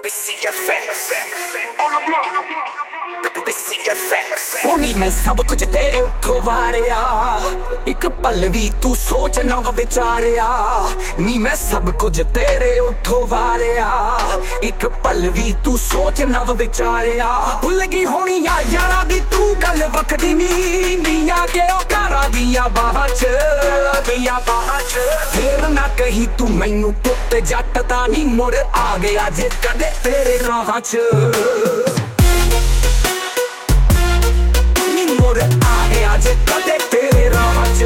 ਹੋਣੀ ਮੈਂ ਸਭ ਕੁਝ ਤੇਰੇ ਉੱਤੋਂ ਵਾਰਿਆ, ਇੱਕ ਪਲ ਵੀ ਤੂੰ ਸੋਚ ਨਾ ਵਿਚਾਰਿਆ। ਨੀ ਮੈਂ ਸਭ ਕੁਝ ਤੇਰੇ ਉੱਤੋਂ ਵਾਰਿਆ, ਇੱਕ ਪਲ ਵੀ ਤੂੰ ਸੋਚ ਨਾ ਵਿਚਾਰਿਆ। ਭੁੱਲ ਗਈ ਹੋਣੀ ਆ ਯਾਰਾਂ ਦੀ ਤੂੰ ਗੱਲ ਵਕਦੀ ਨੀ ਆ ਕੇ ਉਹ ਘਰਾਂ ਦੀਆਂ ਬਾਹਾਂ 'ਚ ਫੇਰ ਨਾ ਕਹੀ ਤੂੰ ਮੈਨੂੰ ਪੁੱਤ ਜੱਟ ਦਾ ਨੀ ਮੁੜ ਆ ਗਿਆ ਜੇ ਕਦੇ ਤੇਰੇ ਰਾਹਾਂ 'ਚ। ਮੁੜ ਆ ਗਿਆ ਜੇ ਕਦੇ ਤੇਰੇ ਰਾਹਾਂ 'ਚ,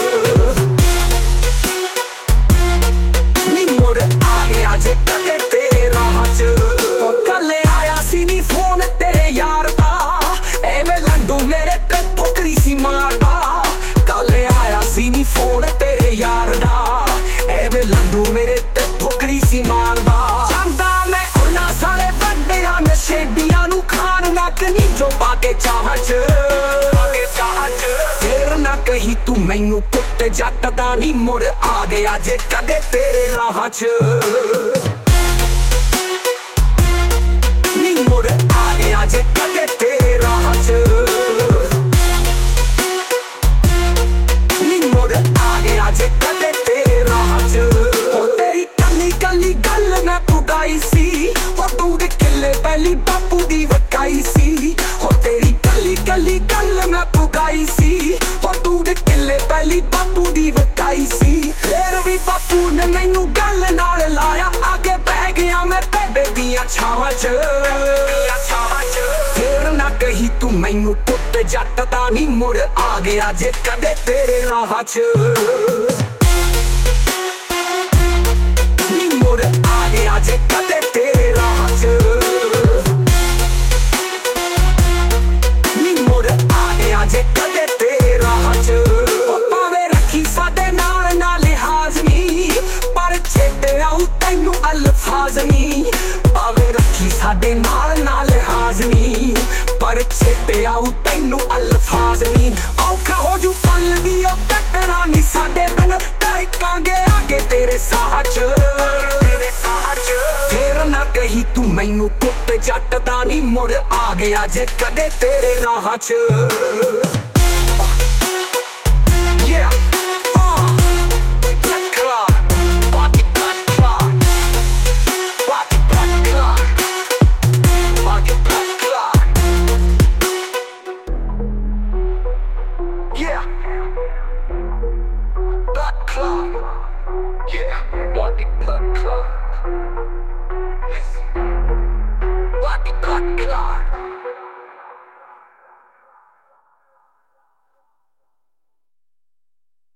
ਨੀ ਮੁੜ ਆ ਗਿਆ ਜੇ ਕਦੇ ਤੇਰੇ ਰਾਹਾਂ 'ਚ। ਕੱਲ ਆਇਆ ਸੀ ਨੀ ਫੋਨ ਤੇਰੇ ਯਾਰ ਦਾ, ਐਵੇਂ ਲੰਡੂ ਮੇਰੇ ਤੇ ਠੋਕਰੀ ਸੀ ਮਾਰਦਾ। ਕੱਲ ਆਇਆ ਸੀ ਨੀ ਫੋਨ ਤੇਰੇ ਯਾਰ ਦਾ, ਐਵੇਂ ਲੰਡੂ ਮੇਰੇ ਤੇ ਠੋਕਰੀ ਸੀ ਮਾਰਦਾ। ਜਾਂਦਾ ਮੈਂ ਉਹਨਾਂ ਸਾਰੇ ਵੱਡਿਆਂ ਨਸ਼ੇੜੀਆਂ ਨੂੰ ਖਾਣ ਨੱਕ ਨੀ ਜੋ ਪਾ ਕੇ ਚਾਹਾਂ 'ਚ। ਫੇਰ ਨਾ ਕਹੀ ਤੂੰ ਮੈਨੂੰ ਪੁੱਤ ਜੱਟ ਦਾ ਨੀ ਮੁੜ ਆ ਗਿਆ ਜੇ ਕਦੇ ਤੇਰੇ ਰਾਹਾਂ 'ਚ। ਨੀ ਮੁੜ ਆ ਗਿਆ ਜੇ ਕਦੇ ਤੇਰੇ ਰਾਹਾਂ 'ਚ, ਨੀ ਮੁੜ ਆ ਗਿਆ ਜੇ ਕਦੇ ਤੇਰੇ ਰਾਹਾਂ 'ਚ। ਉਹ ਤੇਰੀ ਕੱਲੀ ਕੱਲੀ ਗੱਲ ਮੈਂ ਪੁਗਾਈ ਸੀ, ਉਹ ਤੂੰ ਦੇ ਕਿੱਲੇ ਪਹਿਲੀ ਬਾਪੂ ਦੀ ਵਕਾਈ ਸੀ। ਉਹ ਤੇਰੀ ਕੱਲੀ ਕੱਲੀ ਗੱਲ ਮੈਂ ਪੁਗਾਈ ਸੀ, ਉਹ ਤੂੰ ਦੇ ਕਿੱਲੇ ਪਹਿਲੀ ਬਾਪੂ ਦੀ ਵਕਾਈ ਸੀ। ਫੇਰ ਵੀ ਬਾਪੂ ਨੇ ਮੈਨੂੰ ਗੱਲ ਨਾਲ ਲਾਇਆ, ਅੱਗੇ ਬਹਿ ਗਿਆ ਮੈਂ ਬੇਬੇ ਦੀਆਂ ਛਾਵਾਂ 'ਚ। ਫੇਰ ਨਾ ਕਹੀ ਤੂੰ ਮੈਨੂੰ ਪੁੱਤ ਜੱਟ ਦਾ ਨੀ ਮੁੜ ਆ ਗਿਆ ਜੇ ਕਦੇ ਤੇਰੇ ਰਾਹਾਂ 'ਚ। ਨੀ ਮੁੜ ਆ ਗਿਆ ਜੇ ਕਦੇ ਤੇਰੇ ਰਾਹਾਂ 'ਚ, ਨੀ ਮੁੜ ਆ ਗਿਆ ਜੇ ਕਦੇ ਤੇਰੇ ਰਾਹਾਂ 'ਚ। ਭਾਵੇਂ ਰੱਖੀ ਸਾਡੇ ਨਾਲ ਨਾ ਲਿਹਾਜ਼ ਨੀ, ਪਰ ਛੇਤੇ ਆਊ ਤੈਨੂੰ ਅਲਫਾਜ਼ ਨੀ। ਭਾਵੇਂ ਰੱਖੀ ਸਾਡੇ ਨਾਲ ਨਾ ਲਿਹਾਜ਼ ਨੀ, ਪਰ ਛੇਤੇ ਆਊ ਤੈਨੂੰ ਅਲਫਾਜ਼ ਨੀ। ਔਖਾ ਹੋ ਜੂ ਪਲ ਦੀ ਉਹ ਕੱਟਣਾ ਨੀ ਸਾਡੇ ਬਿਨ, ਟਾਈਕਾਂਗੇ ਆਗੇ ਤੇਰੇ ਸਾਹ 'ਚ। ਫੇਰ ਨਾ ਕਹੀ ਤੂੰ ਮੈਨੂੰ ਪੁੱਤ ਜੱਟ ਦਾ ਨੀ ਮੁੜ ਆ ਗਿਆ ਜੇ ਕਦੇ ਤੇਰੇ ਰਾਹਾਂ 'ਚ। Blood clot.